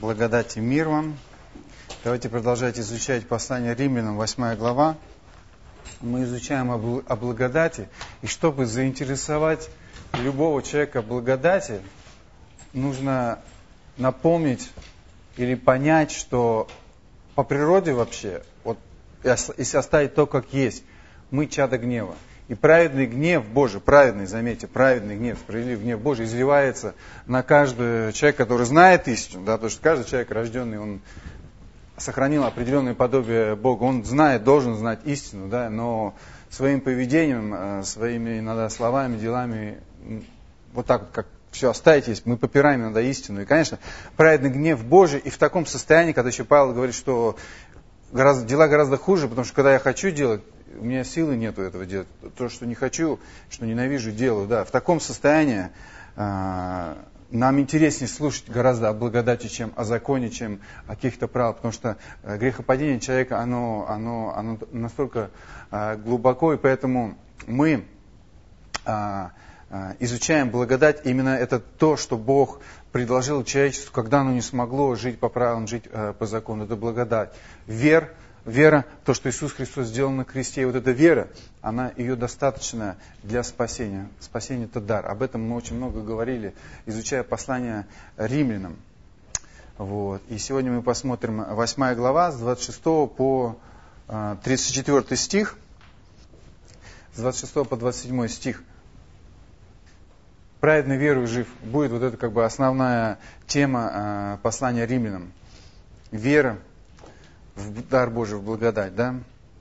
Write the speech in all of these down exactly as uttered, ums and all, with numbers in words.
Благодать и мир вам. Давайте продолжать изучать послание Римлянам, восьмая глава. Мы изучаем о благодати. И чтобы заинтересовать любого человека благодати, нужно напомнить или понять, что по природе вообще, вот, если оставить то, как есть, мы чадо гнева. И праведный гнев Божий, праведный, заметьте, праведный гнев, справедливый гнев Божий изливается на каждого человека, который знает истину, да, потому что каждый человек рожденный, он сохранил определенное подобие Бога, он знает, должен знать истину, да, но своим поведением, своими иногда словами, делами, вот так вот, как все оставить есть, мы попираем иногда истину. И, конечно, праведный гнев Божий, и в таком состоянии, когда еще Павел говорит, что гораздо, дела гораздо хуже, потому что когда я хочу делать, у меня силы нету этого делать. То, что не хочу, что ненавижу, делаю. Да. В таком состоянии э, нам интереснее слушать гораздо о благодати, чем о законе, чем о каких-то правилах. Потому что э, грехопадение человека, оно, оно, оно настолько э, глубоко, и поэтому мы э, э, изучаем благодать. Именно это то, что Бог предложил человечеству, когда оно не смогло жить по правилам, жить э, по закону. Это благодать. Вера. Вера, то, что Иисус Христос сделал на кресте, и вот эта вера, она, ее достаточно для спасения. Спасение – это дар. Об этом мы очень много говорили, изучая послание Римлянам. Вот. И сегодня мы посмотрим восьмая глава с двадцать шестого по тридцать четвёртый стих, с двадцать шестого по двадцать седьмой стих. Праведный верою жив. Будет вот это как бы основная тема послания Римлянам. Вера в дар Божий, в благодать, да?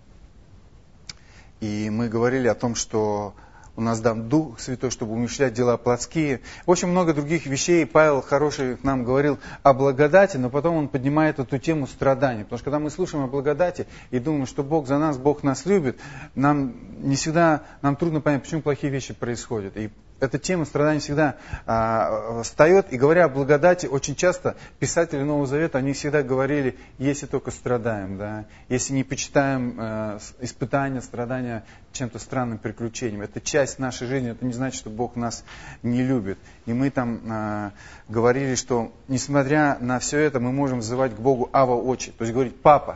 И мы говорили о том, что у нас дан Дух Святой, чтобы умышлять дела плотские. В общем, много других вещей. Павел хороший нам говорил о благодати, но потом он поднимает эту тему страданий. Потому что когда мы слушаем о благодати и думаем, что Бог за нас, Бог нас любит, нам не всегда, нам трудно понять, почему плохие вещи происходят. И эта тема страданий всегда а, встает. И говоря о благодати, очень часто писатели Нового Завета, они всегда говорили, если только страдаем, да, если не почитаем а, испытания, страдания чем-то странным приключением. Это часть нашей жизни, это не значит, что Бог нас не любит. И мы там а, говорили, что несмотря на все это, мы можем взывать к Богу Ава Отче, то есть говорить «Папа».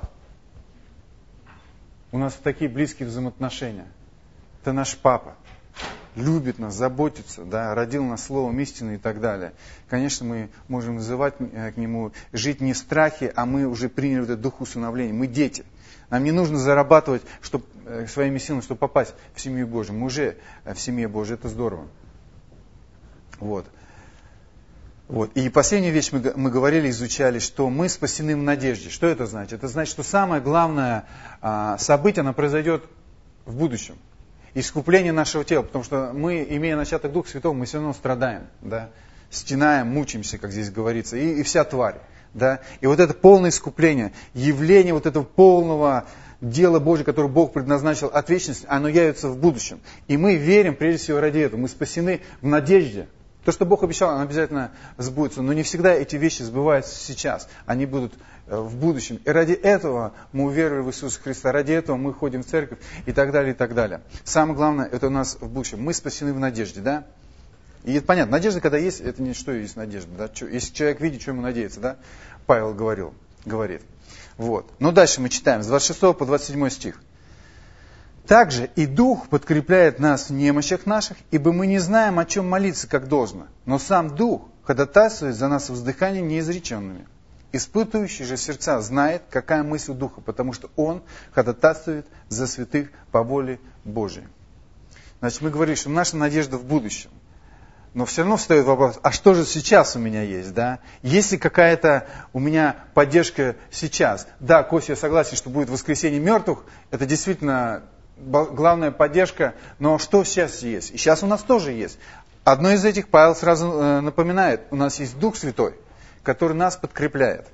У нас такие близкие взаимоотношения. Это наш Папа. Любит нас, заботится, да, родил нас словом истины и так далее. Конечно, мы можем вызывать к Нему, жить не в страхе, а мы уже приняли этот дух усыновления. Мы дети. Нам не нужно зарабатывать чтобы, своими силами, чтобы попасть в семью Божию. Мы уже в семье Божией, это здорово. Вот. Вот. И последнюю вещь мы, мы говорили, изучали, что мы спасены в надежде. Что это значит? Это значит, что самое главное а, событие, оно произойдет в будущем. Искупление нашего тела, потому что мы, имея начаток Духа Святого, мы все равно страдаем, да, стенаем, мучаемся, как здесь говорится, и, и вся тварь, да, и вот это полное искупление, явление вот этого полного дела Божьего, которое Бог предназначил от вечности, оно явится в будущем, и мы верим прежде всего ради этого, мы спасены в надежде. То, что Бог обещал, оно обязательно сбудется, но не всегда эти вещи сбываются сейчас, они будут в будущем. И ради этого мы уверовали в Иисуса Христа, ради этого мы ходим в церковь и так далее, и так далее. Самое главное, это у нас в будущем. Мы спасены в надежде, да? И это понятно, надежда, когда есть, это не что есть надежда, да? Если человек видит, что ему надеяться, да? Павел говорил, говорит. Вот. Но дальше мы читаем, с двадцать шестого по двадцать седьмой стих. «Также и Дух подкрепляет нас в немощах наших, ибо мы не знаем, о чем молиться, как должно. Но сам Дух ходатайствует за нас воздыханием неизреченными. Испытывающий же сердца знает, какая мысль Духа, потому что Он ходатайствует за святых по воле Божией». Значит, мы говорим, что наша надежда в будущем. Но все равно встает вопрос, а что же сейчас у меня есть, да? Есть ли какая-то у меня поддержка сейчас? Да, Костя, я согласен, что будет воскресение мертвых, это действительно главная поддержка, но что сейчас есть? И сейчас у нас тоже есть. Одно из этих Павел сразу напоминает, у нас есть Дух Святой, который нас подкрепляет.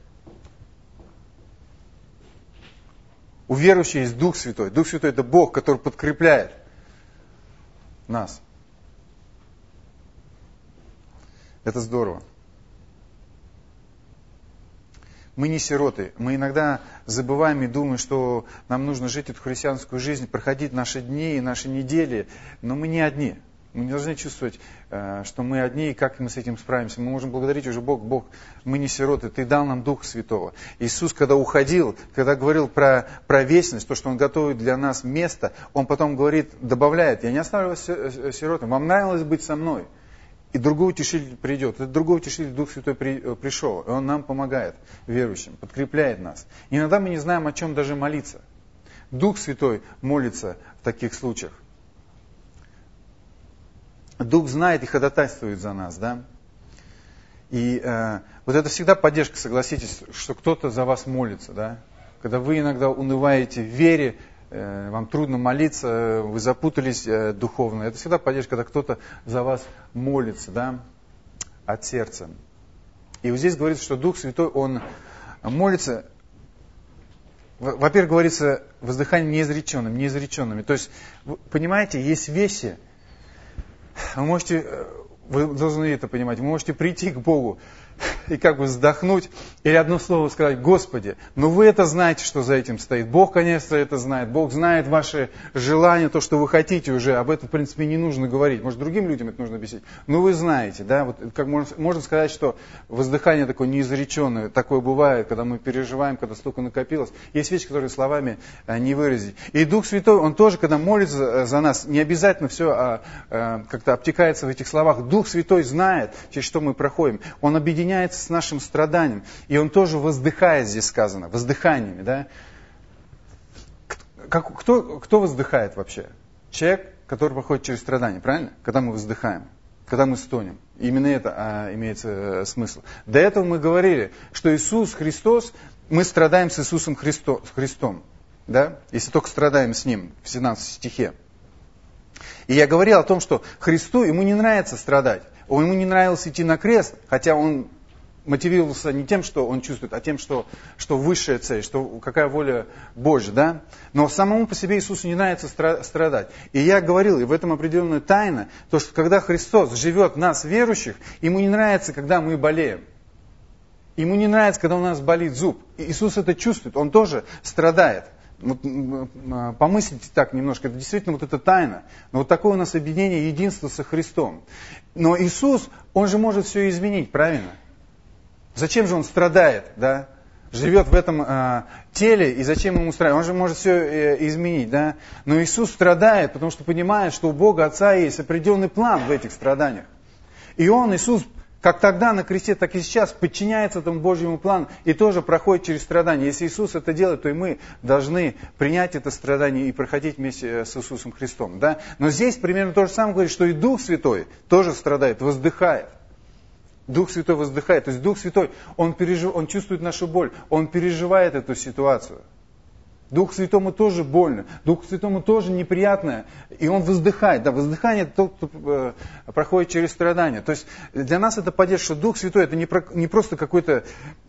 У верующих есть Дух Святой. Дух Святой – это Бог, который подкрепляет нас. Это здорово. Мы не сироты. Мы иногда забываем и думаем, что нам нужно жить эту христианскую жизнь, проходить наши дни и наши недели. Но мы не одни. Мы не должны чувствовать, что мы одни, и как мы с этим справимся. Мы можем благодарить уже Бог. Бог, мы не сироты, Ты дал нам Духа Святого. Иисус, когда уходил, когда говорил про, про вечность, то, что Он готовит для нас место, Он потом говорит, добавляет, я не оставлю вас сиротами, вам нравилось быть со мной. И другой утешитель придет. Этот другой утешитель, Дух Святой, при, пришел. И Он нам помогает, верующим, подкрепляет нас. Иногда мы не знаем, о чем даже молиться. Дух Святой молится в таких случаях. Дух знает и ходатайствует за нас, да? И э, вот это всегда поддержка, согласитесь, что кто-то за вас молится, да? Когда вы иногда унываете в вере, э, вам трудно молиться, вы запутались э, духовно. Это всегда поддержка, когда кто-то за вас молится, да? От сердца. И вот здесь говорится, что Дух Святой, Он молится, во-первых, говорится, воздыханием неизреченным, неизреченными. То есть, понимаете, есть вещи. Вы можете, вы должны это понимать, вы можете прийти к Богу и как бы вздохнуть, или одно слово сказать: Господи, но вы это знаете, что за этим стоит. Бог, конечно, это знает. Бог знает ваши желания, то, что вы хотите уже. Об этом, в принципе, не нужно говорить. Может, другим людям это нужно объяснить. Но вы знаете, да, вот как можно, можно сказать, что воздыхание такое неизреченное, такое бывает, когда мы переживаем, когда столько накопилось. Есть вещи, которые словами не выразить. И Дух Святой, Он тоже, когда молится за нас, не обязательно все а, а, как-то обтекается в этих словах. Дух Святой знает, через что мы проходим. Он объединяется с нашим страданием. И Он тоже воздыхает, здесь сказано, воздыханиями, да. Как, кто, кто воздыхает вообще? Человек, который проходит через страдания, правильно? Когда мы воздыхаем, когда мы стонем. Именно это а, имеется а, смысл. До этого мы говорили, что Иисус Христос, мы страдаем с Иисусом Христо, с Христом, да? Если только страдаем с Ним, в семнадцатом стихе. И я говорил о том, что Христу, Ему не нравится страдать. Ему не нравилось идти на крест, хотя Он мотивировался не тем, что он чувствует, а тем, что, что высшая цель, что какая воля Божья, да? Но самому по себе Иисусу не нравится страдать. И я говорил, и в этом определенная тайна, то, что когда Христос живет в нас, верующих, Ему не нравится, когда мы болеем. Ему не нравится, когда у нас болит зуб. И Иисус это чувствует, Он тоже страдает. Вот, помыслите так немножко, это действительно вот эта тайна. Но вот такое у нас объединение, единство со Христом. Но Иисус, Он же может все изменить, правильно? Зачем же Он страдает, да? Живет в этом э, теле, и зачем Ему страдать? Он же может все э, изменить, да? Но Иисус страдает, потому что понимает, что у Бога Отца есть определенный план в этих страданиях. И Он, Иисус, как тогда на кресте, так и сейчас подчиняется этому Божьему плану и тоже проходит через страдания. Если Иисус это делает, то и мы должны принять это страдание и проходить вместе с Иисусом Христом, да? Но здесь примерно то же самое говорит, что и Дух Святой тоже страдает, воздыхает. Дух Святой воздыхает. То есть Дух Святой, Он, пережив... он чувствует нашу боль, Он переживает эту ситуацию. Духу Святому тоже больно, Духу Святому тоже неприятно, и Он воздыхает. Да, воздыхание это тот, кто э, проходит через страдания. То есть для нас это поддержка, что Дух Святой это не, про... не просто какой-то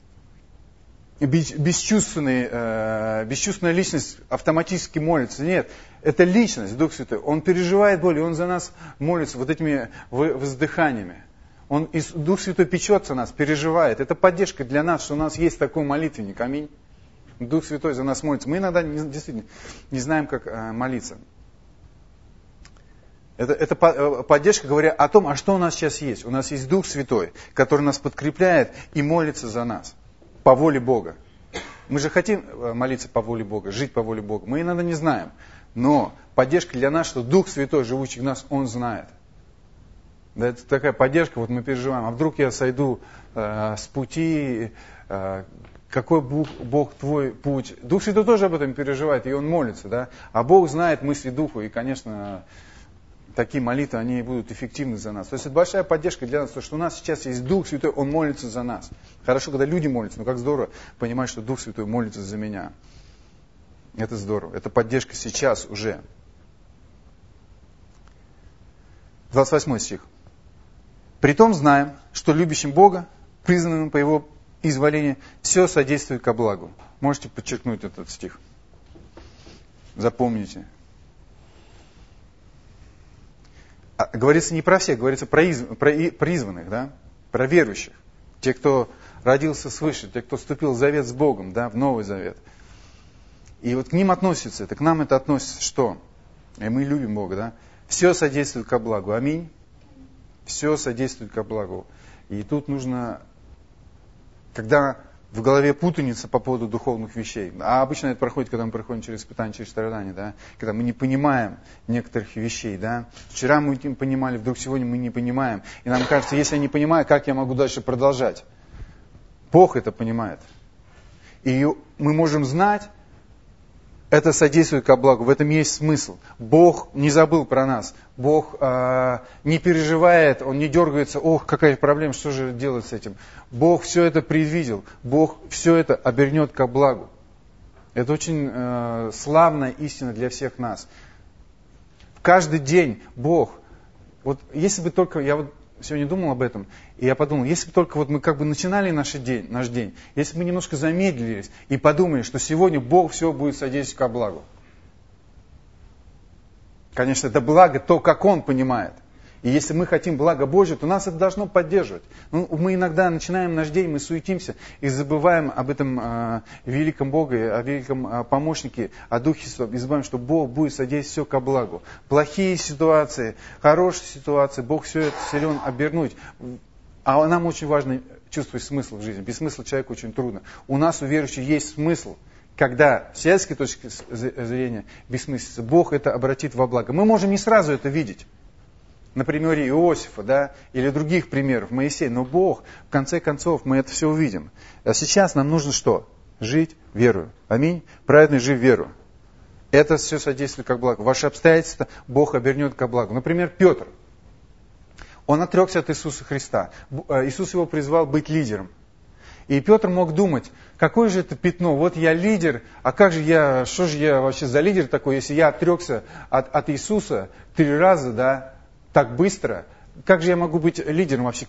бесчувственный, э, бесчувственная личность автоматически молится. Нет, это личность, Дух Святой. Он переживает боль, и Он за нас молится вот этими воздыханиями. Он, Дух Святой печется о нас, переживает. Это поддержка для нас, что у нас есть такой молитвенник. Аминь. Дух Святой за нас молится. Мы иногда не, действительно не знаем, как э, молиться. Это, это поддержка, говоря о том, а что у нас сейчас есть. У нас есть Дух Святой, который нас подкрепляет и молится за нас. По воле Бога. Мы же хотим молиться по воле Бога, жить по воле Бога. Мы иногда не знаем. Но поддержка для нас, что Дух Святой, живущий в нас, Он знает. Да, это такая поддержка, вот мы переживаем, а вдруг я сойду э, с пути, э, какой Бог, Бог твой путь. Дух Святой тоже об этом переживает, и Он молится, да. А Бог знает мысли Духа, и, конечно, такие молитвы, они будут эффективны за нас. То есть это большая поддержка для нас, то, что у нас сейчас есть Дух Святой, Он молится за нас. Хорошо, когда люди молятся, но как здорово понимать, что Дух Святой молится за меня. Это здорово, это поддержка сейчас уже. двадцать восьмой стих. Притом знаем, что любящим Бога, признанным по Его изволению, все содействует ко благу. Можете подчеркнуть этот стих. Запомните. А, говорится не про всех, говорится про, из, про призванных, да? Про верующих. Те, кто родился свыше, те, кто вступил в завет с Богом, да? В Новый Завет. И вот к ним относится это, к нам это относится что? И мы любим Бога, да? Все содействует ко благу. Аминь. Все содействует ко благу. И тут нужно, когда в голове путаница по поводу духовных вещей, а обычно это проходит, когда мы проходим через испытания, через страдания, да, когда мы не понимаем некоторых вещей, да. Вчера мы не понимали, вдруг сегодня мы не понимаем. И нам кажется, если я не понимаю, как я могу дальше продолжать? Бог это понимает. И мы можем знать, это содействует ко благу, в этом есть смысл. Бог не забыл про нас, Бог э, не переживает, Он не дергается, ох, какая проблема, что же делать с этим. Бог все это предвидел, Бог все это обернет ко благу. Это очень э, славная истина для всех нас. Каждый день Бог, вот если бы только, я вот сегодня думал об этом, и я подумал, если бы только вот мы как бы начинали наш день, наш день, если бы мы немножко замедлились и подумали, что сегодня Бог все будет содействовать ко благу. Конечно, это благо то, как Он понимает. И если мы хотим блага Божьего, то нас это должно поддерживать. Ну, мы иногда начинаем наш день, мы суетимся и забываем об этом э, великом Боге, о великом э, помощнике, о Духе Святом. И забываем, что Бог будет содействовать все ко благу. Плохие ситуации, хорошие ситуации, Бог все это силен обернуть. А нам очень важно чувствовать смысл в жизни. Без смысла человеку очень трудно. У нас, у верующих, есть смысл. Когда с человеческой точки зрения бессмыслица, Бог это обратит во благо. Мы можем не сразу это видеть. На примере Иосифа, да, или других примеров, Моисея. Но Бог, в конце концов, мы это все увидим. А сейчас нам нужно что? Жить верою. Аминь. Праведный жив верою. Это все содействует как благо. Ваши обстоятельства Бог обернет ко благу. Например, Петр. Он отрекся от Иисуса Христа. Иисус его призвал быть лидером. И Петр мог думать, какое же это пятно, вот я лидер, а как же я, что же я вообще за лидер такой, если я отрекся от, от Иисуса три раза, да, так быстро, как же я могу быть лидером вообще?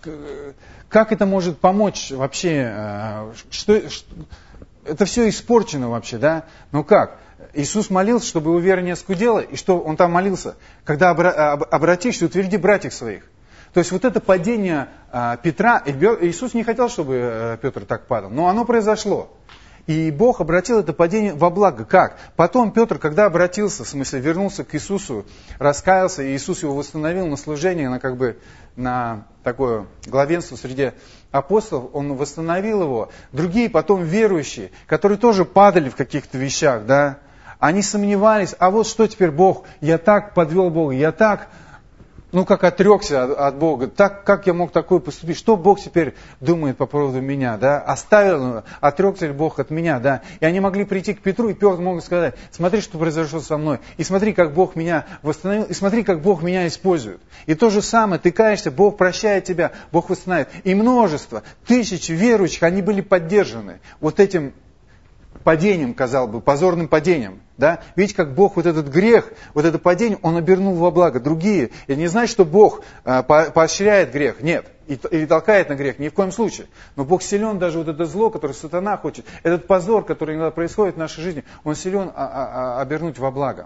Как это может помочь вообще? Что, что, это все испорчено вообще, да? Ну как? Иисус молился, чтобы его вера не оскудела, и что он там молился? Когда обратишься, утверди братьев своих. То есть вот это падение Петра, Иисус не хотел, чтобы Петр так падал, но оно произошло. И Бог обратил это падение во благо. Как? Потом Петр, когда обратился, в смысле вернулся к Иисусу, раскаялся, и Иисус его восстановил на служение, на, как бы, на такое главенство среди апостолов, он восстановил его. Другие потом верующие, которые тоже падали в каких-то вещах, да, они сомневались, а вот что теперь Бог, я так подвел Бога, я так... Ну, как отрекся от, от Бога, так, как я мог такое поступить? Что Бог теперь думает по поводу меня, да? Оставил, отрекся ли Бог от меня, да? И они могли прийти к Петру, и Петр мог сказать, смотри, что произошло со мной, и смотри, как Бог меня восстановил, и смотри, как Бог меня использует. И то же самое, ты каешься, Бог прощает тебя, Бог восстанавливает. И множество, тысячи верующих, они были поддержаны вот этим падением, казалось бы, позорным падением. Да? Видите, как Бог вот этот грех, вот это падение, Он обернул во благо. Другие, это не значит, что Бог э, по- поощряет грех, нет, и, или толкает на грех, ни в коем случае. Но Бог силен даже вот это зло, которое сатана хочет, этот позор, который иногда происходит в нашей жизни, Он силен а- а- а- обернуть во благо.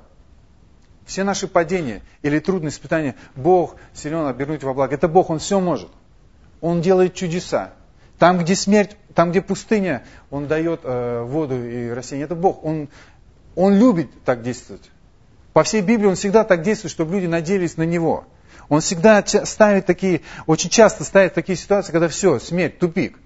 Все наши падения или трудные испытания, Бог силен обернуть во благо. Это Бог, Он все может. Он делает чудеса. Там, где смерть, там, где пустыня, Он дает э, воду и растения. Это Бог. Он, он любит так действовать. По всей Библии Он всегда так действует, чтобы люди надеялись на Него. Он всегда ставит такие, очень часто ставит такие ситуации, когда все, смерть, тупик.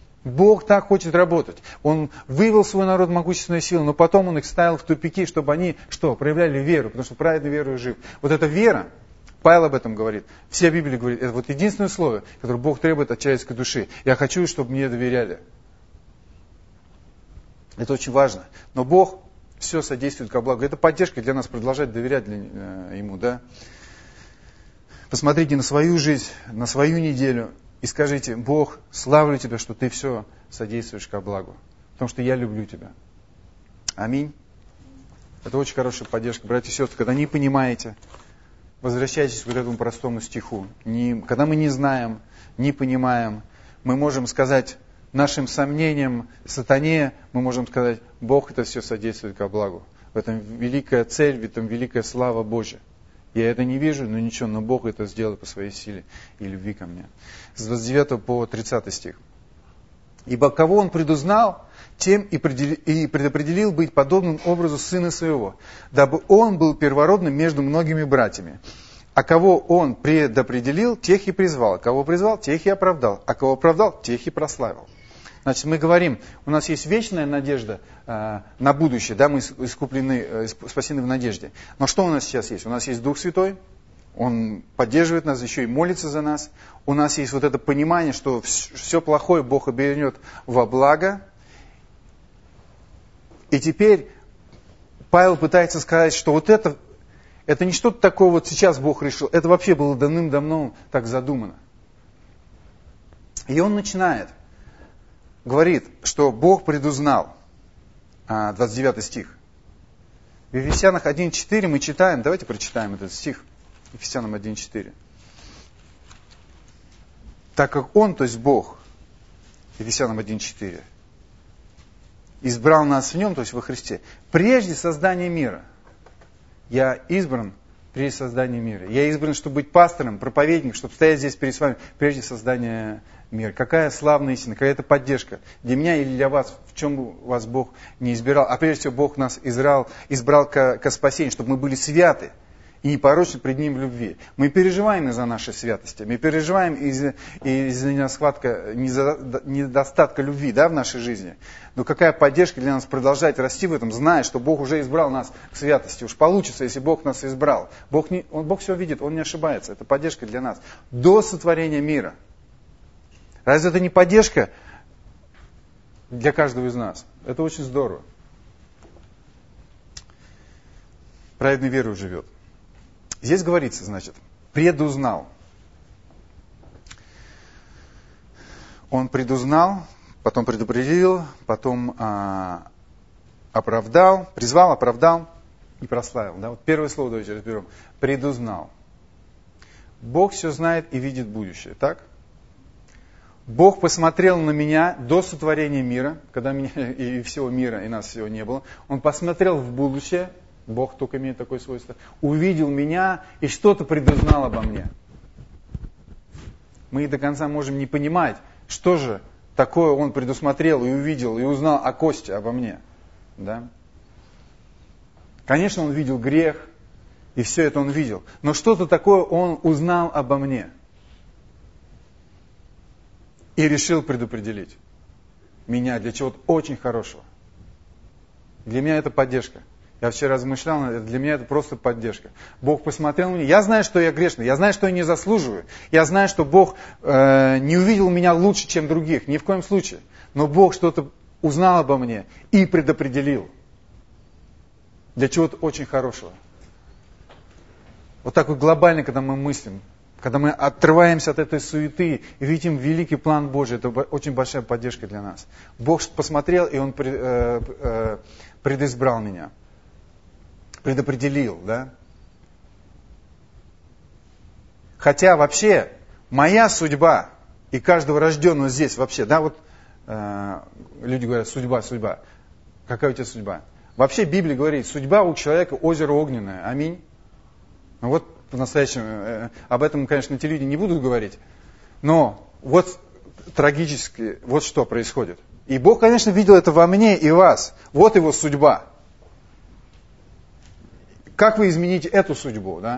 Бог так хочет работать. Он вывел свой народ в могущественную силу, но потом Он их ставил в тупики, чтобы они, что, проявляли веру, потому что праведный верою жив. Вот эта вера, Павел об этом говорит, вся Библия говорит, это вот единственное слово, которое Бог требует от человеческой души. Я хочу, чтобы мне доверяли. Это очень важно. Но Бог все содействует ко благу. Это поддержка для нас продолжать доверять для, э, Ему. Да? Посмотрите на свою жизнь, на свою неделю и скажите, Бог, славлю Тебя, что Ты все содействуешь ко благу. Потому что я люблю Тебя. Аминь. Это очень хорошая поддержка. Братья и сестры, когда не понимаете, возвращайтесь к вот этому простому стиху. Не, когда мы не знаем, не понимаем, мы можем сказать нашим сомнениям, сатане, мы можем сказать, Бог это все содействует ко благу. В этом великая цель, в этом великая слава Божья. Я это не вижу, но ничего, но Бог это сделал по своей силе и любви ко мне. С двадцать девятого по тридцатый стих. «Ибо кого Он предузнал, тем и предопределил быть подобным образу Сына Своего, дабы Он был первородным между многими братьями. А кого Он предопределил, тех и призвал. А кого призвал, тех и оправдал. А кого оправдал, тех и прославил. Значит, мы говорим, у нас есть вечная надежда э, на будущее, да, мы искуплены, э, спасены в надежде. Но что у нас сейчас есть? У нас есть Дух Святой, Он поддерживает нас, еще и молится за нас. У нас есть вот это понимание, что все плохое Бог обернет во благо. И теперь Павел пытается сказать, что вот это, это не что-то такое, вот сейчас Бог решил, это вообще было давным-давно так задумано. И он начинает, говорит, что Бог предузнал, двадцать девятый стих. В Ефесянах один четыре мы читаем, давайте прочитаем этот стих, Ефесянам один четыре. Так как Он, то есть Бог, Ефесянам один четыре, избрал нас в Нем, то есть во Христе, прежде создания мира. Я избран прежде создания мира. Я избран, чтобы быть пастором, проповедником, чтобы стоять здесь перед вами прежде создания мира. Какая славная истина, какая-то поддержка для меня или для вас, в чем бы вас Бог не избирал. А прежде всего Бог нас избрал, избрал ко, ко спасению, чтобы мы были святы и непорочны пред Ним в любви. Мы переживаем из-за нашей святости, мы переживаем из-за, из-за несхватка, недостатка любви, да, в нашей жизни. Но какая поддержка для нас продолжать расти в этом, зная, что Бог уже избрал нас к святости. Уж получится, если Бог нас избрал. Бог, не, он, Бог все видит, Он не ошибается. Это поддержка для нас. До сотворения мира. Разве это не поддержка для каждого из нас? Это очень здорово. Праведной верой живет. Здесь говорится, значит, предузнал. Он предузнал, потом предупредил, потом а, оправдал, призвал, оправдал и прославил. Да? Вот первое слово давайте разберем. Предузнал. Бог все знает и видит будущее, так? Бог посмотрел на меня до сотворения мира, когда меня и всего мира, и нас всего не было. Он посмотрел в будущее. Бог только имеет такое свойство. Увидел меня и что-то предузнал обо мне. Мы до конца можем не понимать, что же такое Он предусмотрел и увидел, и узнал о Косте, обо мне. Да? Конечно, Он видел грех, и все это Он видел. Но что-то такое Он узнал обо мне. И решил предопределить меня для чего-то очень хорошего. Для меня это поддержка. Я вчера размышлял, для меня это просто поддержка. Бог посмотрел на меня. Я знаю, что я грешный, я знаю, что я не заслуживаю. Я знаю, что Бог э, не увидел меня лучше, чем других, ни в коем случае. Но Бог что-то узнал обо мне и предопределил для чего-то очень хорошего. Вот так вот глобально, когда мы мыслим, когда мы отрываемся от этой суеты и видим великий план Божий, это очень большая поддержка для нас. Бог посмотрел, и Он предизбрал меня. Предопределил, да? Хотя вообще моя судьба и каждого рожденного здесь вообще, да, вот э, люди говорят, судьба, судьба. Какая у тебя судьба? Вообще Библия говорит, судьба у человека озеро огненное. Аминь. Ну вот по-настоящему, э, об этом, конечно, те люди не будут говорить. Но вот трагически, вот что происходит. И Бог, конечно, видел это во мне и вас. Вот его судьба. Как вы измените эту судьбу, да?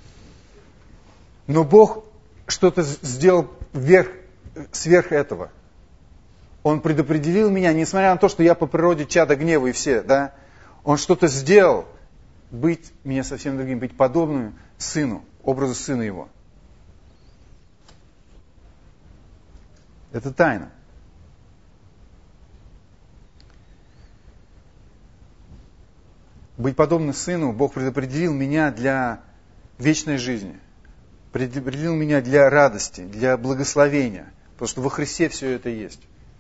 Но Бог что-то сделал вверх, сверх этого. Он предопределил меня, несмотря на то, что я по природе чадо гнева и все, да? Он что-то сделал, быть мне совсем другим, быть подобным сыну, образу сына его. Это тайна. Быть подобным сыну, Бог предопределил меня для вечной жизни. Предопределил меня для радости, для благословения. Потому что во Христе все это есть.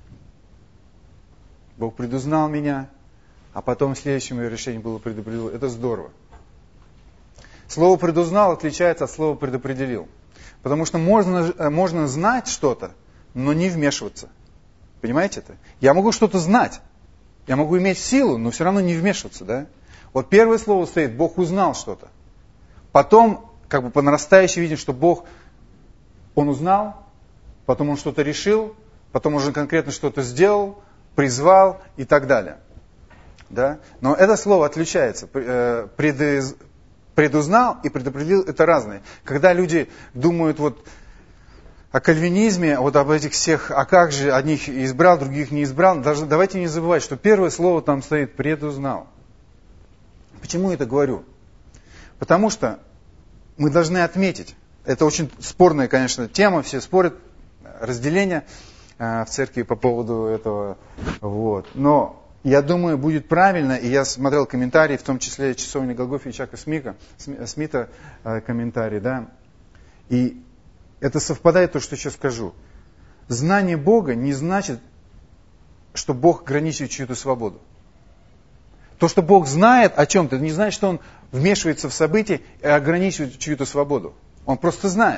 Бог предузнал меня, а потом следующее мое решение было предопределил. Это здорово. Слово «предузнал» отличается от слова «предопределил». Потому что можно, можно знать что-то, но не вмешиваться. Понимаете это? Я могу что-то знать. Я могу иметь силу, но все равно не вмешиваться, да? Вот первое слово стоит, Бог узнал что-то. Потом, как бы по нарастающей видим, что Бог, Он узнал, потом Он что-то решил, потом уже конкретно что-то сделал, призвал и так далее. Да? Но это слово отличается. Предиз... Предузнал и предопределил – это разные. Когда люди думают вот о кальвинизме, вот об этих всех, а как же, одних избрал, других не избрал, даже, давайте не забывать, что первое слово там стоит «предузнал». Почему я это говорю? Потому что мы должны отметить, это очень спорная, конечно, тема, все спорят, разделение э, в церкви по поводу этого, вот. Но я думаю, будет правильно, и я смотрел комментарии, в том числе «Часовни Голгофы» и Чака Смика, Смита э, комментарий, да, и это совпадает то, что сейчас скажу. Знание Бога не значит, что Бог ограничивает чью-то свободу. То, что Бог знает о чем-то, не значит, что Он вмешивается в события и ограничивает чью-то свободу. Он просто знает.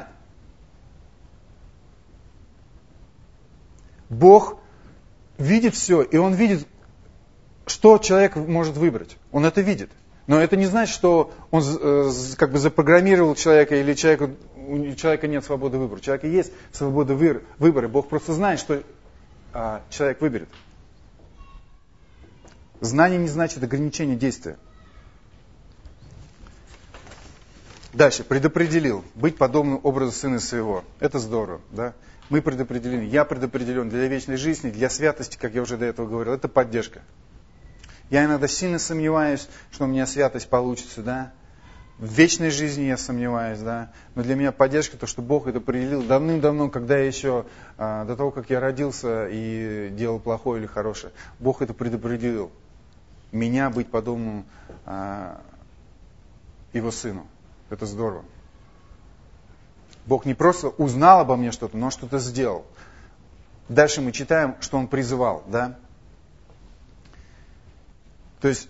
Бог видит все, и Он видит, что человек может выбрать. Он это видит. Но это не значит, что Он как бы запрограммировал человека, или человеку, у человека нет свободы выбора. У человека есть свобода выбора. Бог просто знает, что а, человек выберет. Знание не значит ограничение действия. Дальше. Предопределил. Быть подобным образу Сына Своего. Это здорово. Да? Мы предопределены. Я предопределен для вечной жизни, для святости, как я уже до этого говорил. Это поддержка. Я иногда сильно сомневаюсь, что у меня святость получится. Да? В вечной жизни я сомневаюсь. Да? Но для меня поддержка, то, что Бог это определил давным-давно, когда я еще, до того, как я родился и делал плохое или хорошее. Бог это предопределил. Меня быть подобным а, Его Сыну. Это здорово. Бог не просто узнал обо мне что-то, но что-то сделал. Дальше мы читаем, что Он призывал. Да? То есть,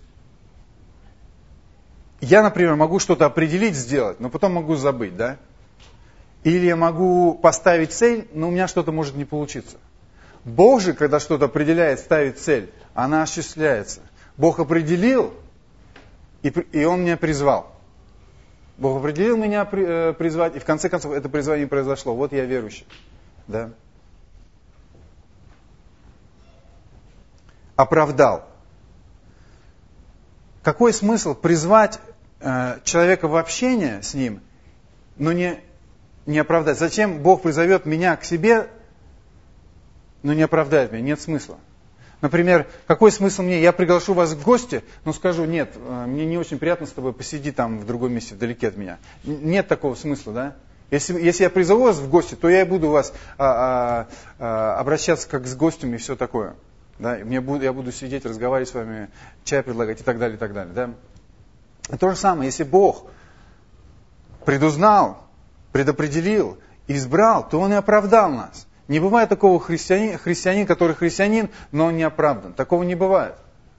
я, например, могу что-то определить, сделать, но потом могу забыть. Да? Или я могу поставить цель, но у меня что-то может не получиться. Бог же, когда что-то определяет, ставит цель, она осуществляется. Бог определил, и, и Он меня призвал. Бог определил меня при, э, призвать, и в конце концов это призвание произошло. Вот я верующий. Да? Оправдал. Какой смысл призвать э, человека в общение с ним, но не, не оправдать? Зачем Бог призовет меня к себе, но не оправдает меня? Нет смысла. Например, какой смысл мне? Я приглашу вас в гости, но скажу, нет, мне не очень приятно с тобой, посиди там в другом месте, вдалеке от меня. Нет такого смысла, да? Если, если я призову вас в гости, то я и буду вас а, а, а, обращаться как с гостем и все такое. Да? Мне буду, я буду сидеть, разговаривать с вами, чай предлагать и так далее, и так далее. Да? И то же самое, если Бог предузнал, предопределил, избрал, то Он и оправдал нас. Не бывает такого христианина, христианин, который христианин, но он не оправдан. Такого не бывает.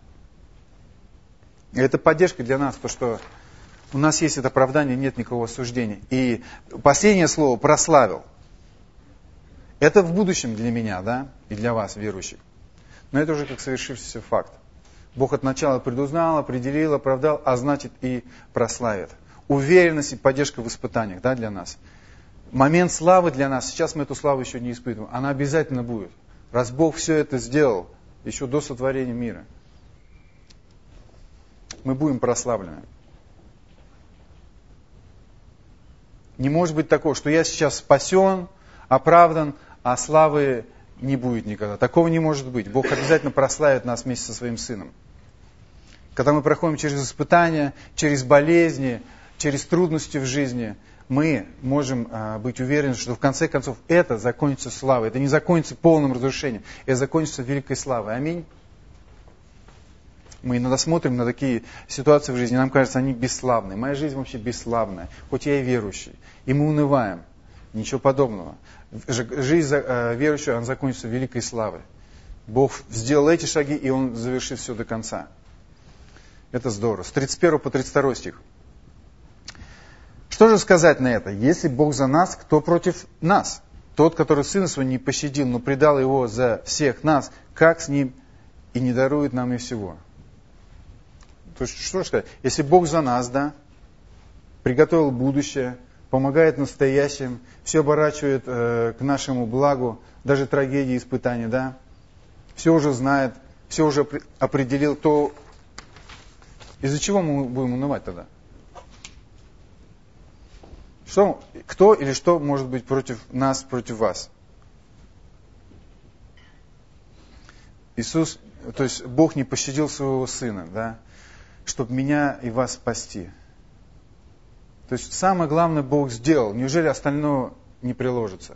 И это поддержка для нас, потому что у нас есть это оправдание, нет никакого осуждения. И последнее слово «прославил». Это в будущем для меня, да, и для вас, верующих. Но это уже как совершившийся факт. Бог от начала предузнал, определил, оправдал, а значит и прославит. Уверенность и поддержка в испытаниях, да, для нас. Момент славы для нас, сейчас мы эту славу еще не испытываем, она обязательно будет. Раз Бог все это сделал, еще до сотворения мира, мы будем прославлены. Не может быть такого, что я сейчас спасен, оправдан, а славы не будет никогда. Такого не может быть. Бог обязательно прославит нас вместе со своим Сыном. Когда мы проходим через испытания, через болезни, через трудности в жизни, мы можем а, быть уверены, что в конце концов это закончится славой. Это не закончится полным разрушением, это закончится великой славой. Аминь. Мы иногда смотрим на такие ситуации в жизни, нам кажется, они бесславные. Моя жизнь вообще бесславная, хоть я и верующий. И мы унываем. Ничего подобного. Жизнь а, верующего, она закончится великой славой. Бог сделал эти шаги, и Он завершит все до конца. Это здорово. С тридцать первого по тридцать второй стих. Что же сказать на это? Если Бог за нас, кто против нас? Тот, который Сына Своего не пощадил, но предал Его за всех нас, как с Ним и не дарует нам и всего? То есть, что же сказать? Если Бог за нас, да, приготовил будущее, помогает настоящим, все оборачивает э, к нашему благу, даже трагедии, испытания, да, все уже знает, все уже определил, то из-за чего мы будем унывать тогда? Что, кто или что может быть против нас, против вас? Иисус, то есть Бог не пощадил своего Сына, да, чтобы меня и вас спасти. То есть самое главное Бог сделал. Неужели остальное не приложится?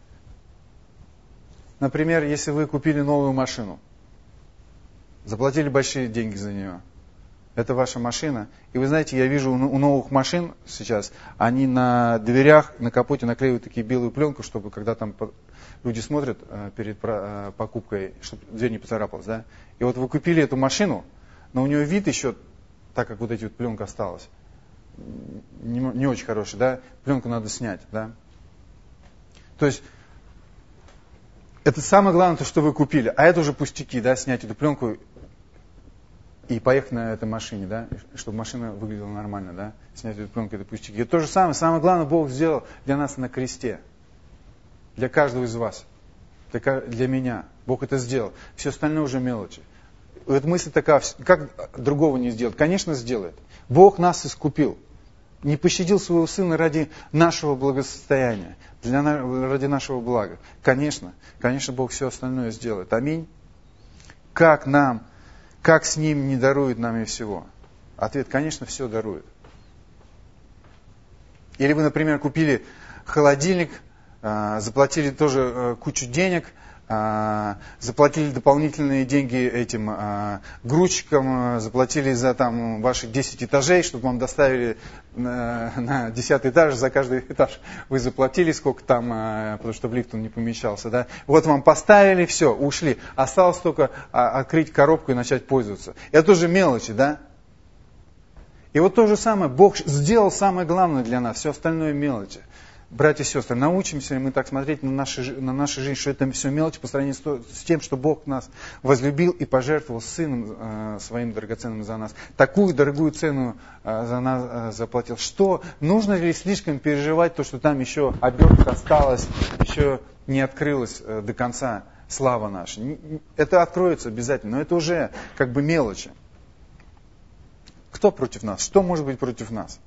Например, если вы купили новую машину, заплатили большие деньги за нее, это ваша машина. И вы знаете, я вижу у новых машин сейчас, они на дверях, на капоте наклеивают такие белую пленку, чтобы когда там люди смотрят перед покупкой, чтобы дверь не поцарапалась. Да? И вот вы купили эту машину, но у нее вид еще, так как вот эти вот пленка осталась, не, не очень хороший, да? Пленку надо снять. Да? То есть, это самое главное, то, что вы купили. А это уже пустяки, да, снять эту пленку и поехать на этой машине, да, чтобы машина выглядела нормально, да, снять эту пленку, это пустяки. Это то же самое, самое главное Бог сделал для нас на кресте. Для каждого из вас. Для, для меня. Бог это сделал. Все остальное уже мелочи. Вот мысль такая, как другого не сделать? Конечно, сделает. Бог нас искупил. Не пощадил своего Сына ради нашего благосостояния, для, ради нашего блага. Конечно, конечно, Бог все остальное сделает. Аминь. Как нам, как с Ним не дарует нам и всего? Ответ, конечно, все дарует. Или вы, например, купили холодильник, заплатили тоже кучу денег, заплатили дополнительные деньги этим грузчикам, заплатили за там ваши десять этажей, чтобы вам доставили на, на десятый этаж, за каждый этаж вы заплатили сколько там, потому что в лифт он не помещался, да. Вот вам поставили, все, ушли. Осталось только открыть коробку и начать пользоваться. Это тоже мелочи, да. И вот то же самое, Бог сделал самое главное для нас, все остальное мелочи. Братья и сестры, научимся ли мы так смотреть на, наши, на нашу жизнь, что это все мелочи по сравнению с, с тем, что Бог нас возлюбил и пожертвовал Сыном э, своим драгоценным за нас. Такую дорогую цену э, за нас э, заплатил. Что? Нужно ли слишком переживать то, что там еще обертка осталась, еще не открылась э, до конца слава наша? Это откроется обязательно, но это уже как бы мелочи. Кто против нас? Что может быть против нас?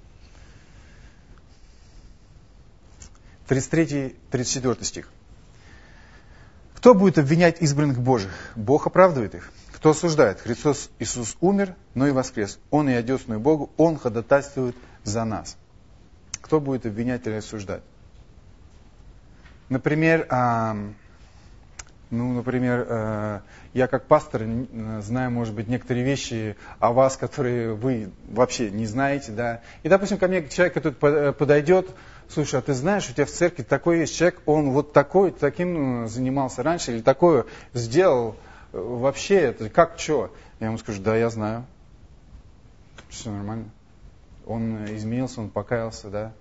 тридцать третий тридцать четвёртый стих. Кто будет обвинять избранных Божьих? Бог оправдывает их. Кто осуждает? Христос Иисус умер, но и воскрес. Он и одесную Богу, Он ходатайствует за нас. Кто будет обвинять или осуждать? Например, а, ну, например, а, я как пастор знаю, может быть, некоторые вещи о вас, которые вы вообще не знаете, да. И, допустим, ко мне человек, который подойдет, слушай, а ты знаешь, у тебя в церкви такой есть человек, он вот такой, таким занимался раньше, или такое сделал, вообще, это как, что? Я ему скажу, да, я знаю. Все нормально. Он изменился, он покаялся, да.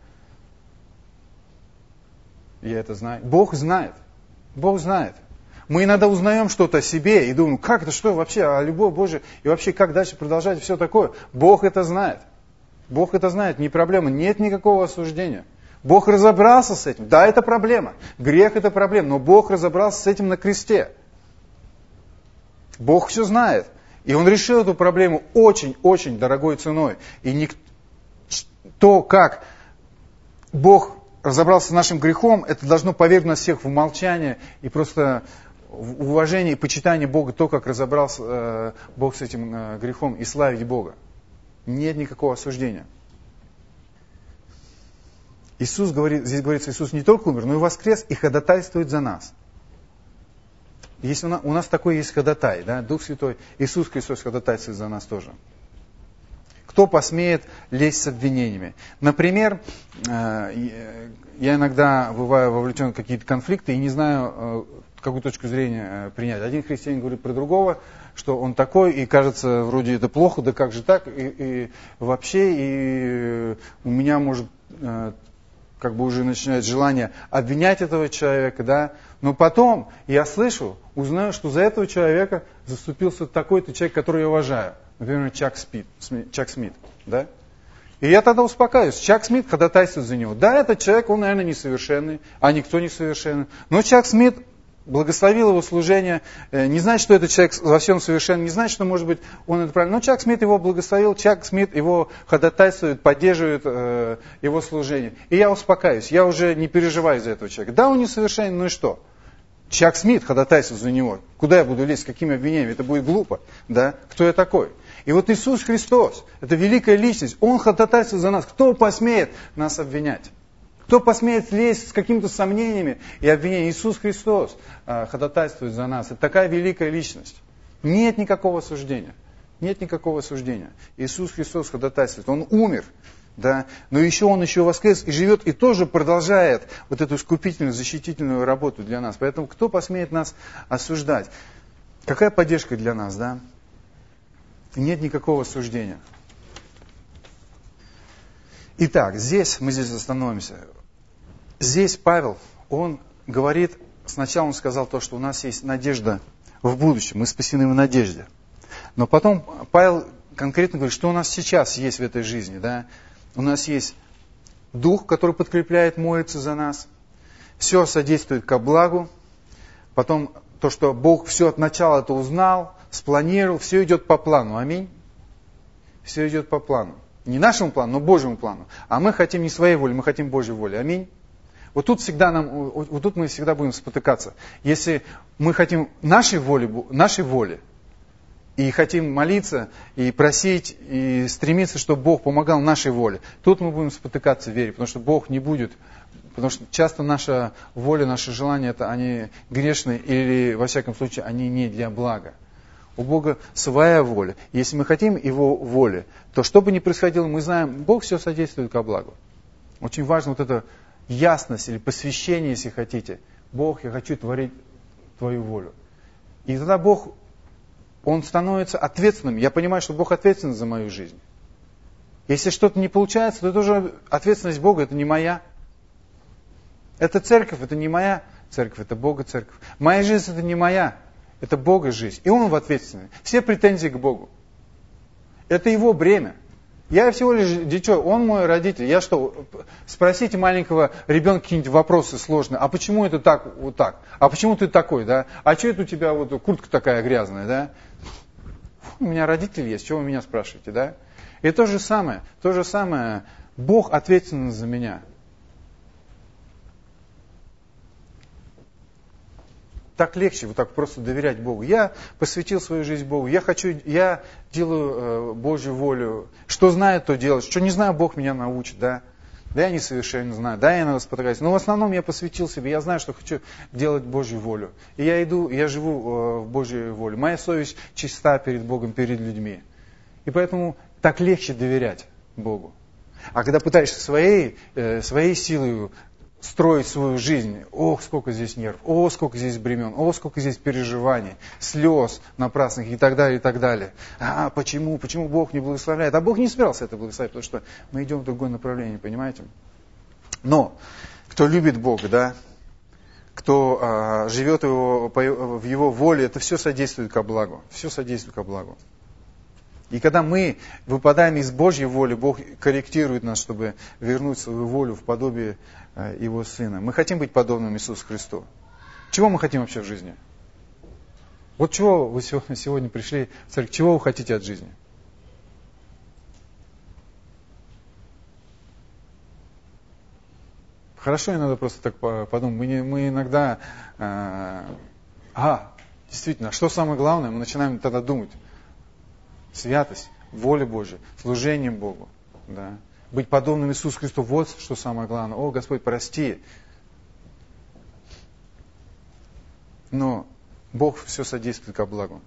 Я это знаю. Бог знает. Бог знает. Мы иногда узнаем что-то о себе и думаем, как это, что вообще, а любовь Божия, и вообще как дальше продолжать, и все такое. Бог это знает. Бог это знает, не проблема, нет никакого осуждения. Бог разобрался с этим. Да, это проблема. Грех это проблема, но Бог разобрался с этим на кресте. Бог все знает. И Он решил эту проблему очень-очень дорогой ценой. И никто, то, как Бог разобрался с нашим грехом, это должно повергнуть нас всех в молчание и просто в уважение и почитание Бога, то, как разобрался э, Бог с этим э, грехом, и славить Бога. Нет никакого осуждения. Иисус говорит, здесь говорится, Иисус не только умер, но и воскрес и ходатайствует за нас. Если у, нас, у нас такой есть ходатай, да, Дух Святой, Иисус Христос ходатайствует за нас тоже. Кто посмеет лезть с обвинениями? Например, э, я иногда бываю вовлечен в какие-то конфликты и не знаю, э, какую точку зрения э, принять. Один христианин говорит про другого, что он такой, и кажется, вроде это плохо, да как же так, и, и вообще, и у меня может... Э, как бы уже начинает желание обвинять этого человека, да, но потом я слышу, узнаю, что за этого человека заступился такой-то человек, который я уважаю, например, Чак Смит, Чак Смит, да, и я тогда успокаиваюсь, Чак Смит ходатайствует за него, да, этот человек, он, наверное, несовершенный, а никто не совершенный, но Чак Смит благословил его служение, не значит, что этот человек во всем совершенен, не значит, что, может быть, он это правильно. Но Чак Смит его благословил, Чак Смит его ходатайствует, поддерживает э, его служение. И я успокаиваюсь, я уже не переживаю за этого человека. Да, он несовершенен, ну и что? Чак Смит ходатайствует за него. Куда я буду лезть, с какими обвинениями? Это будет глупо. Да? Кто я такой? И вот Иисус Христос, это великая личность, Он ходатайствует за нас. Кто посмеет нас обвинять? Кто посмеет лезть с какими-то сомнениями и обвинениями? Иисус Христос э, ходатайствует за нас. Это такая великая личность. Нет никакого осуждения. Нет никакого осуждения. Иисус Христос ходатайствует. Он умер. Да? Но еще Он еще воскрес и живет, и тоже продолжает вот эту искупительную, защитительную работу для нас. Поэтому кто посмеет нас осуждать? Какая поддержка для нас? Да? Нет никакого осуждения. Итак, здесь мы здесь остановимся. Здесь Павел, он говорит, сначала он сказал то, что у нас есть надежда в будущем, мы спасены в надежде. Но потом Павел конкретно говорит, что у нас сейчас есть в этой жизни. Да? У нас есть Дух, который подкрепляет, молится за нас. Все содействует ко благу. Потом то, что Бог все от начала это узнал, спланировал, все идет по плану. Аминь. Все идет по плану. Не нашему плану, но Божьему плану. А мы хотим не своей воли, мы хотим Божьей воли. Аминь. Вот тут всегда нам, вот тут мы всегда будем спотыкаться. Если мы хотим нашей воли, нашей воли, и хотим молиться, и просить, и стремиться, чтобы Бог помогал нашей воле, тут мы будем спотыкаться в вере, потому что Бог не будет, потому что часто наша воля, наши желания, это они грешные, или, во всяком случае, они не для блага. У Бога своя воля. Если мы хотим Его воли, то что бы ни происходило, мы знаем, Бог все содействует ко благу. Очень важно вот эта ясность или посвящение, если хотите. Бог, я хочу творить Твою волю. И тогда Бог, Он становится ответственным. Я понимаю, что Бог ответственен за мою жизнь. Если что-то не получается, то это уже ответственность Бога, это не моя. Это церковь, это не моя церковь, это Бога церковь. Моя жизнь это не моя. Это Бога жизнь. И Он в ответственности. Все претензии к Богу. Это Его бремя. Я всего лишь дитё, Он мой родитель. Я что, спросите маленького ребенка какие-нибудь вопросы сложные. А почему это так, вот так? А почему ты такой, да? А что это у тебя вот куртка такая грязная, да? У меня родитель есть, чего вы меня спрашиваете, да? И то же самое, то же самое. Бог ответственен за меня. Так легче, вот так просто доверять Богу. Я посвятил свою жизнь Богу. Я хочу, я делаю э, Божью волю. Что знаю, то делать. Что не знаю, Бог меня научит, да. Да, я несовершенно знаю. Да, я иногда спотыкаюсь. Но в основном я посвятил себе. Я знаю, что хочу делать Божью волю. И я иду, я живу э, в Божьей воле. Моя совесть чиста перед Богом, перед людьми. И поэтому так легче доверять Богу. А когда пытаешься своей, э, своей силой строить свою жизнь, ох, сколько здесь нерв, о, сколько здесь бремен, о, сколько здесь переживаний, слез напрасных и так далее, и так далее. А почему, почему Бог не благословляет? А Бог не собирался это благословить, потому что мы идем в другое направление, понимаете? Но кто любит Бога, да, кто а, живет его, по, в Его воле, это все содействует ко благу, все содействует ко благу. И когда мы выпадаем из Божьей воли, Бог корректирует нас, чтобы вернуть свою волю в подобие Его Сына. Мы хотим быть подобным Иисусу Христу. Чего мы хотим вообще в жизни? Вот чего вы сегодня, сегодня пришли в церковь, чего вы хотите от жизни? Хорошо иногда просто так подумать. Мы, не, мы иногда... Э, а, действительно, а что самое главное? Мы начинаем тогда думать. Святость, воля Божья, служение Богу. Да. Быть подобным Иисусу Христу, вот что самое главное. О, Господь, прости. Но Бог все содействует ко благу.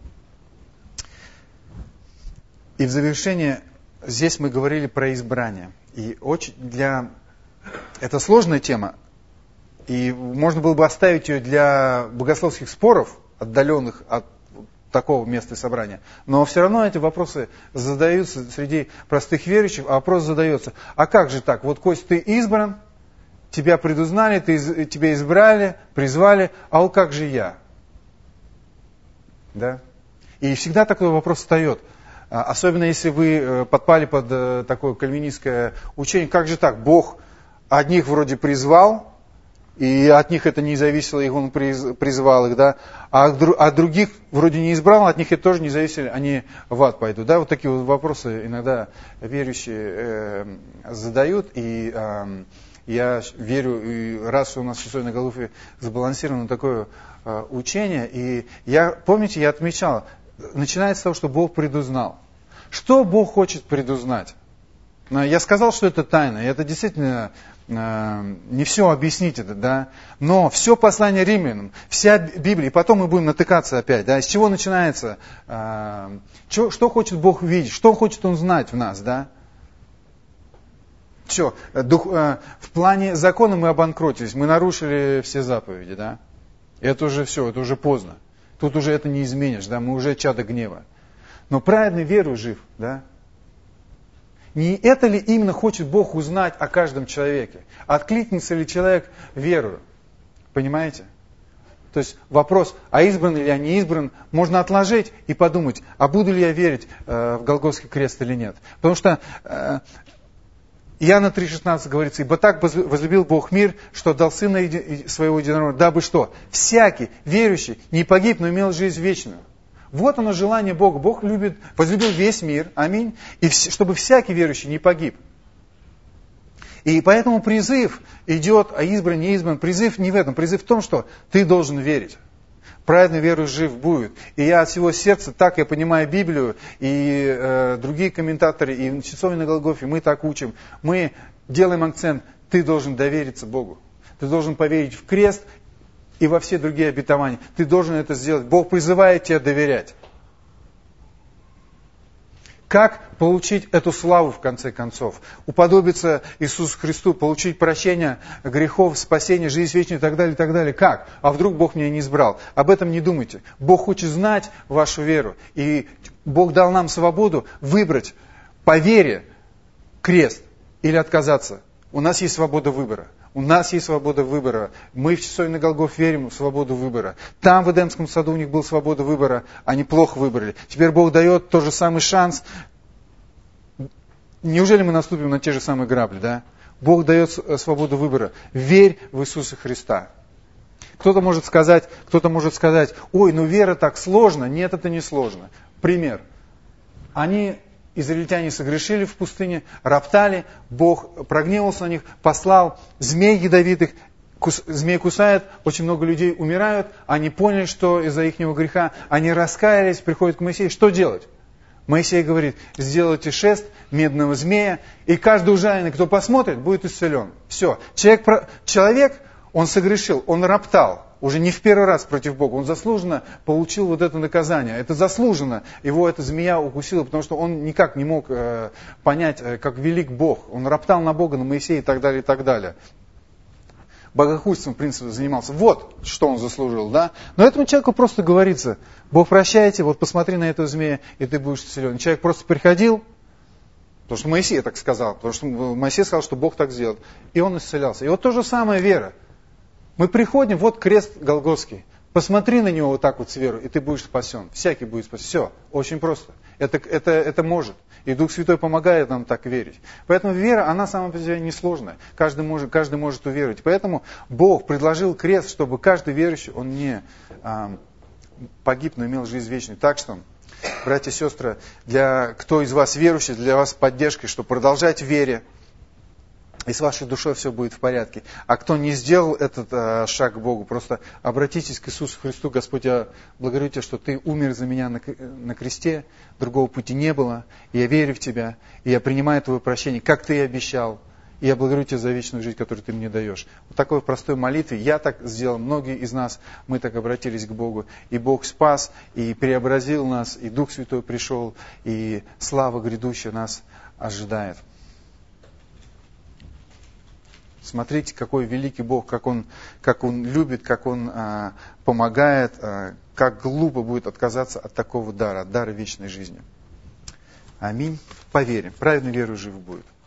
И в завершение, здесь мы говорили про избрание. И очень для... Это сложная тема. И можно было бы оставить ее для богословских споров, отдаленных от такого места собрания. Но все равно эти вопросы задаются среди простых верующих, а вопрос задается, а как же так? Вот, Кость, ты избран, тебя предузнали, ты, тебя избрали, призвали, а вот как же я? Да? И всегда такой вопрос встает. Особенно если вы подпали под такое кальвинистское учение, как же так? Бог одних вроде призвал, и от них это не зависело, и Он призвал их, да, а от других вроде не избрал, от них это тоже не зависело, они в ад пойдут, да, вот такие вот вопросы иногда верующие э, задают, и э, я верю, и раз у нас в Часовой на Голгофе сбалансировано такое э, учение, и я, помните, я отмечал, начинается с того, что Бог предузнал. Что Бог хочет предузнать? Я сказал, что это тайна, и это действительно э, не все объяснить это, да. Но все послание римлянам, вся Библия, и потом мы будем натыкаться опять, да. С чего начинается, э, что, что хочет Бог видеть, что хочет Он знать в нас, да. Все, дух, э, в плане закона мы обанкротились, мы нарушили все заповеди, да. Это уже все, это уже поздно. Тут уже это не изменишь, да, мы уже чадо гнева. Но праведный верою жив, да. Не это ли именно хочет Бог узнать о каждом человеке? Откликнется ли человек верою? Понимаете? То есть вопрос, а избран ли я, не избран, можно отложить и подумать, а буду ли я верить э, в Голгофский крест или нет. Потому что э, Иоанна три шестнадцать говорится, ибо так возлюбил Бог мир, что дал Сына Своего Единородного, дабы что? Всякий верующий не погиб, но имел жизнь вечную. Вот оно желание Бога. Бог любит, возлюбил весь мир, аминь, и чтобы всякий верующий не погиб. И поэтому призыв идет, а избран, не избран, призыв не в этом, призыв в том, что ты должен верить. Праведный верою жив будет. И я от всего сердца, так я понимаю Библию, и э, другие комментаторы, и в Часовне на Голгофе, мы так учим, мы делаем акцент, ты должен довериться Богу. Ты должен поверить в крест, и во все другие обетования. Ты должен это сделать. Бог призывает тебя доверять. Как получить эту славу в конце концов? Уподобиться Иисусу Христу, получить прощение грехов, спасение, жизнь вечную и так далее, и так далее. Как? А вдруг Бог меня не избрал? Об этом не думайте. Бог хочет знать вашу веру. И Бог дал нам свободу выбрать по вере крест или отказаться. У нас есть свобода выбора. У нас есть свобода выбора. Мы в Часовне на Голгофе верим в свободу выбора. Там, в Эдемском саду, у них была свобода выбора. Они плохо выбрали. Теперь Бог дает тот же самый шанс. Неужели мы наступим на те же самые грабли, да? Бог дает свободу выбора. Верь в Иисуса Христа. Кто-то может сказать, кто-то может сказать, ой, ну вера так сложно. Нет, это не сложно. Пример. Они... Израильтяне согрешили в пустыне, роптали, Бог прогневался на них, послал змей ядовитых, кус, змей кусает, очень много людей умирают, они поняли, что из-за их греха, они раскаялись, приходят к Моисею, что делать? Моисей говорит, сделайте шест медного змея, и каждый ужаленный, кто посмотрит, будет исцелен. Все, человек, человек, он согрешил, он роптал. Уже не в первый раз против Бога. Он заслуженно получил вот это наказание. Это заслуженно. Его эта змея укусила, потому что он никак не мог э, понять, э, как велик Бог. Он роптал на Бога, на Моисея и так далее, и так далее. Богохульством, в принципе, занимался. Вот, что он заслужил, да? Но этому человеку просто говорится, Бог прощайте, вот посмотри на этого змея, и ты будешь исцелен. Человек просто приходил, потому что Моисей так сказал, потому что Моисей сказал, что Бог так сделает. И он исцелялся. И вот то же самое вера. Мы приходим, вот крест Голгофский. Посмотри на него вот так вот с верой, и ты будешь спасен. Всякий будет спасен. Все, очень просто. Это, это, это может. И Дух Святой помогает нам так верить. Поэтому вера, она сама по себе несложная. Каждый может, каждый может уверовать. Поэтому Бог предложил крест, чтобы каждый верующий, он не а, погиб, но имел жизнь вечную. Так что, братья и сестры, для кто из вас верующий, для вас поддержкой, что продолжать в вере. И с вашей душой все будет в порядке. А кто не сделал этот а, шаг к Богу, просто обратитесь к Иисусу Христу. Господь, я благодарю Тебя, что Ты умер за меня на, на кресте, другого пути не было. И я верю в Тебя, и я принимаю Твое прощение, как Ты и обещал. И я благодарю Тебя за вечную жизнь, которую Ты мне даешь. Вот такой простой молитве я так сделал, многие из нас, мы так обратились к Богу. И Бог спас, и преобразил нас, и Дух Святой пришел, и слава грядущая нас ожидает. Смотрите, какой великий Бог, как Он, как Он любит, как Он а, помогает, а, как глупо будет отказаться от такого дара, от дара вечной жизни. Аминь. Поверим. Праведной верой жив будет.